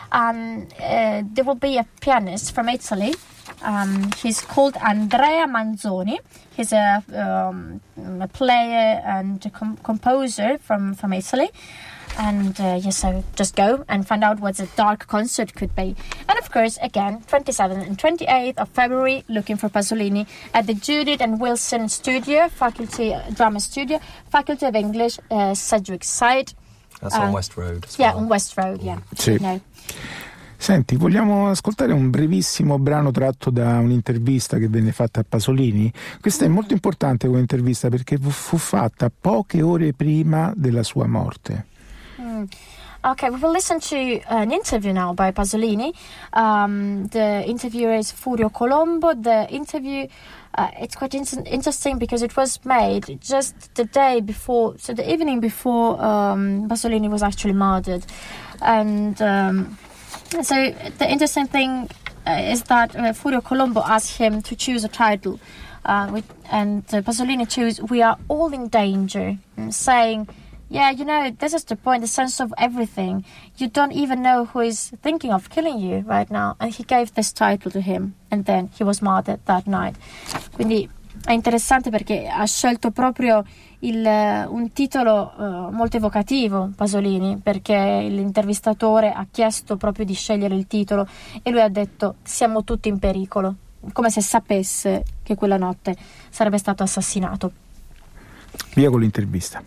Speaker 2: There will be a pianist from Italy. He's called Andrea Manzoni. He's a player and a composer from Italy. And so just go and find out what the Dark concert could be. And of course, again, 27th and 28th of February, Looking for Pasolini at the Judith and Wilson Studio, Drama Studio, Faculty of English, Sedgwick Side.
Speaker 4: That's on West Road as
Speaker 2: well.
Speaker 4: Yeah,
Speaker 2: on West Road, yeah.
Speaker 3: Sì.
Speaker 2: No.
Speaker 3: Senti, vogliamo ascoltare un brevissimo brano tratto da un'intervista che venne fatta a Pasolini? Questa è molto importante come intervista perché fu fatta poche ore prima della sua morte.
Speaker 2: Okay, we will listen to an interview now by Pasolini. The interviewer is Furio Colombo. The interview, it's quite interesting because it was made just the day before, so the evening before Pasolini was actually murdered. And so the interesting thing is that Furio Colombo asked him to choose a title. And Pasolini chose We Are All in Danger, saying, yeah, you know, this is the point, the sense of everything. You don't even know who is thinking of killing you right now. And he gave this title to him, and then he was murdered that night. Quindi È interessante perché ha scelto proprio un titolo molto evocativo, Pasolini, perché l'intervistatore ha chiesto proprio di scegliere il titolo e lui ha detto siamo tutti in pericolo, come se sapesse che quella notte sarebbe stato assassinato.
Speaker 3: Via con l'intervista.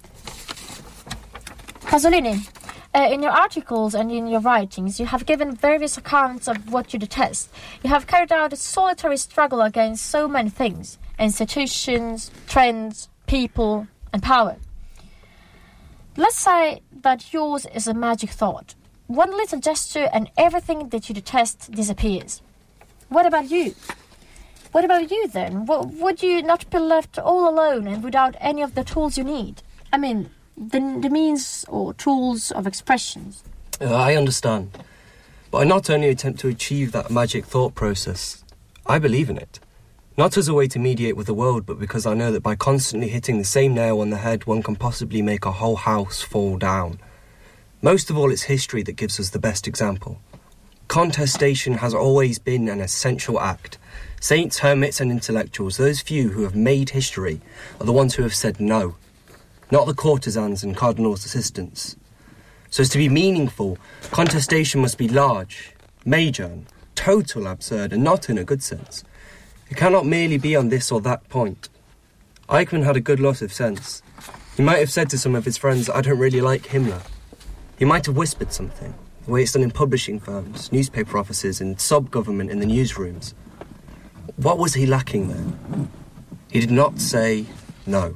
Speaker 2: Pasolini, in your articles and in your writings, you have given various accounts of what you detest. You have carried out a solitary struggle against so many things: institutions, trends, people, and power. Let's say that yours is a magic thought. One little gesture and everything that you detest disappears. What about you? What about you then? Would you not be left all alone and without any of the tools you need? I mean, the means or tools of expressions.
Speaker 4: I understand. But I not only attempt to achieve that magic thought process, I believe in it. Not as a way to mediate with the world, but because I know that by constantly hitting the same nail on the head, one can possibly make a whole house fall down. Most of all, it's history that gives us the best example. Contestation has always been an essential act. Saints, hermits and intellectuals, those few who have made history, are the ones who have said no. Not the courtesans and cardinals' assistants. So as to be meaningful, contestation must be large, major, total absurd, and not in a good sense. It cannot merely be on this or that point. Eichmann had a good lot of sense. He might have said to some of his friends, I don't really like Himmler. He might have whispered something, the way it's done in publishing firms, newspaper offices, and sub-government in the newsrooms. What was he lacking there? He did not say no.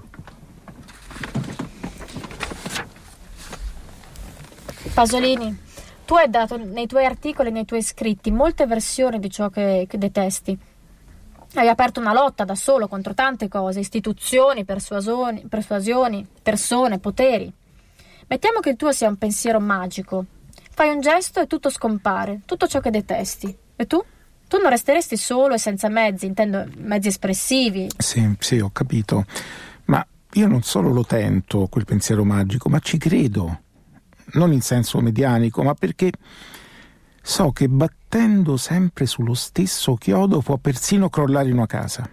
Speaker 2: Pasolini, tu hai dato nei tuoi articoli e nei tuoi scritti molte versioni di ciò che detesti. Hai aperto una lotta da solo contro tante cose, istituzioni, persuasioni, persone, poteri. Mettiamo che il tuo sia un pensiero magico. Fai un gesto e tutto scompare, tutto ciò che detesti. E tu? Tu non resteresti solo e senza mezzi, intendo mezzi espressivi.
Speaker 3: Sì, ho capito. Ma io non solo lo tento, quel pensiero magico, ma ci credo. Non in senso medianico, ma perché so che battendo sempre sullo stesso chiodo può persino crollare una casa.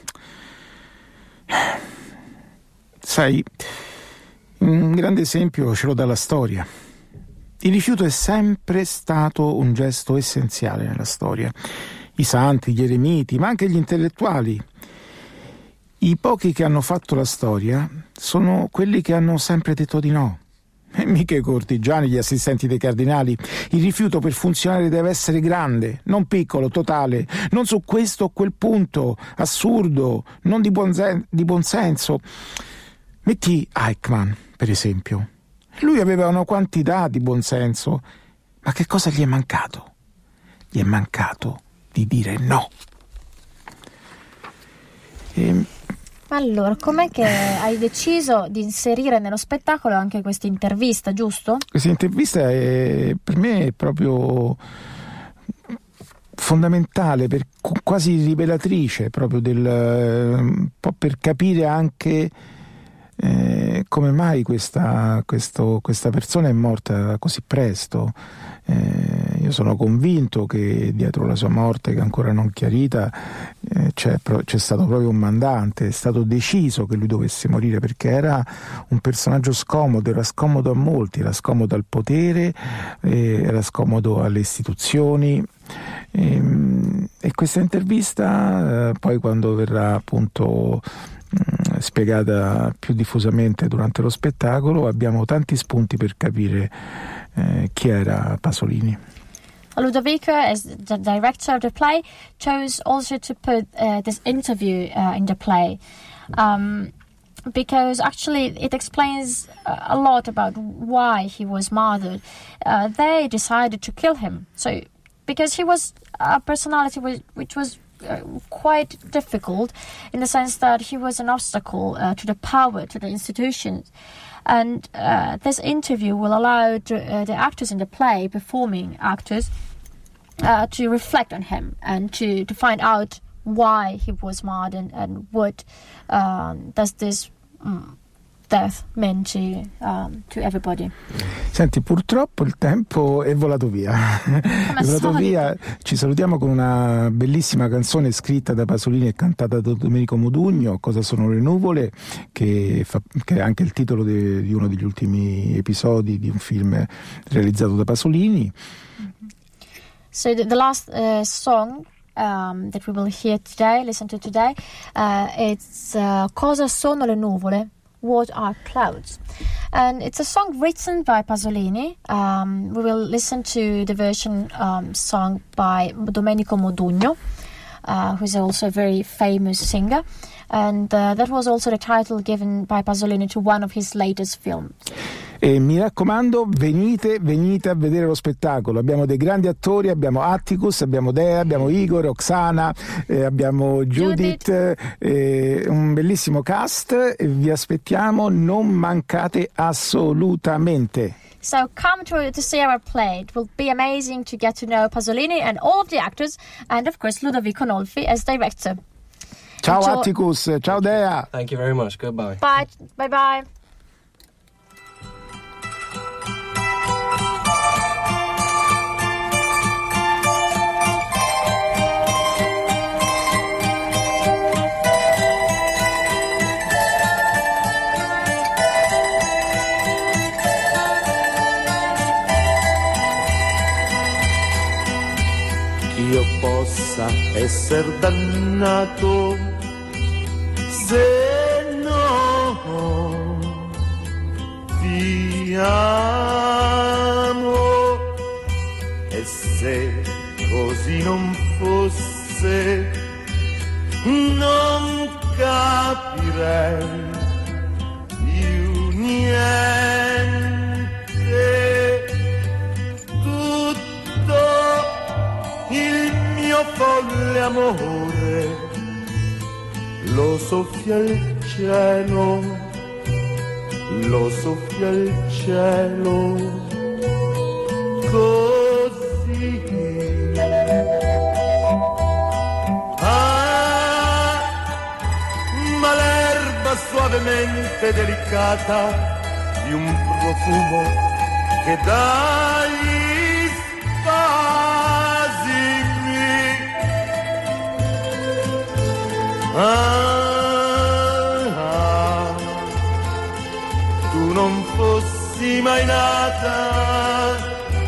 Speaker 3: Sai, un grande esempio ce lo dà la storia. Il rifiuto è sempre stato un gesto essenziale nella storia. I santi, gli eremiti, ma anche gli intellettuali. I pochi che hanno fatto la storia sono quelli che hanno sempre detto di no. Mica i cortigiani, gli assistenti dei cardinali. Il rifiuto per funzionare deve essere grande, non piccolo, totale, non su questo o quel punto, assurdo, non di buon senso. Metti Eichmann, per esempio. Lui aveva una quantità di buonsenso, ma che cosa gli è mancato? Gli è mancato di dire no.
Speaker 2: Allora, com'è che hai deciso di inserire nello spettacolo anche questa intervista, giusto?
Speaker 3: Questa intervista per me è proprio fondamentale, quasi rivelatrice, proprio un po' per capire anche come mai questa persona è morta così presto. Io sono convinto che dietro la sua morte, che è ancora non chiarita, c'è stato proprio un mandante. È stato deciso che lui dovesse morire perché era un personaggio scomodo, era scomodo a molti, era scomodo al potere, era scomodo alle istituzioni. E questa intervista poi, quando verrà appunto spiegata più diffusamente durante lo spettacolo, abbiamo tanti spunti per capire chi era Pasolini.
Speaker 2: Ludovico, as the director of the play, chose also to put this interview in the play because actually it explains a lot about why he was martyred. They decided to kill him, so because he was a personality which was quite difficult in the sense that he was an obstacle to the power, to the institutions. And this interview will allow the actors in the play, performing actors, to reflect on him and to find out why he was martyred and what does this death meant to everybody.
Speaker 3: Senti, purtroppo il tempo è volato via. È volato via. Ci salutiamo con una bellissima canzone scritta da Pasolini e cantata da Domenico Modugno, Cosa sono le nuvole, che è anche il titolo di uno degli ultimi episodi di un film realizzato da Pasolini.
Speaker 2: So the last song that we will listen to today, it's Cosa sono le nuvole? What are clouds? And it's a song written by Pasolini. We will listen to the version sung by Domenico Modugno, who's also a very famous singer. And that was also the title given by Pasolini to one of his latest films.
Speaker 3: E mi raccomando, venite a vedere lo spettacolo. Abbiamo dei grandi attori, abbiamo Atticus, abbiamo Dea, abbiamo Igor, Oksana, abbiamo Judith, un bellissimo cast. Vi aspettiamo, non mancate assolutamente.
Speaker 2: So come to see our play. It will be amazing to get to know Pasolini and all of the actors, and of course Ludovico Nolfi as director.
Speaker 3: Ciao Atticus, ciao Dea.
Speaker 4: Thank you very much, goodbye.
Speaker 2: Bye, bye.
Speaker 5: Io possa essere dannato se no ti amo, e se così non fosse non capirei più niente. Tutto il mio folle amore lo soffia il cielo, lo soffia il cielo, così. Ah, ma l'erba suavemente delicata di un profumo che dagli spasimi. Tu non fossi mai nata,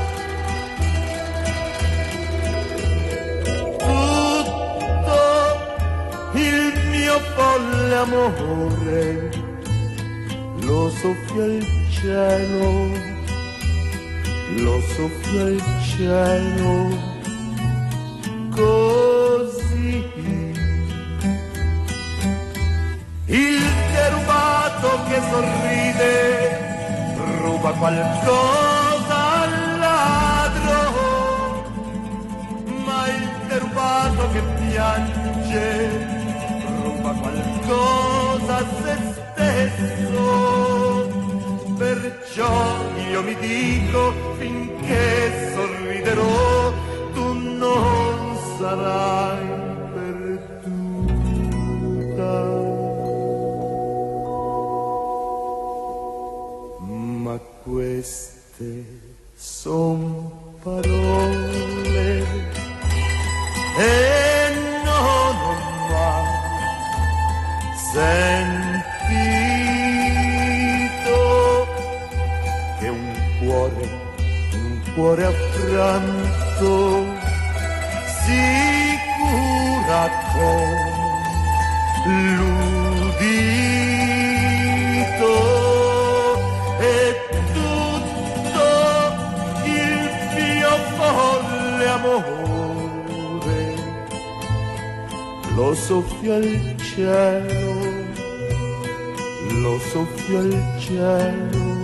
Speaker 5: tutto il mio folle amore lo soffia il cielo, lo soffia il cielo, così. Il derubato che sorride ruba qualcosa al ladro, ma il derubato che piange ruba qualcosa a se stesso. Perciò io mi dico, finché sorriderò, tu non sarai perduta. Ma queste son parole e non ho mai sentito che un cuore affranto si cura con l'udito. Amore lo soffia il cielo, lo soffia il cielo,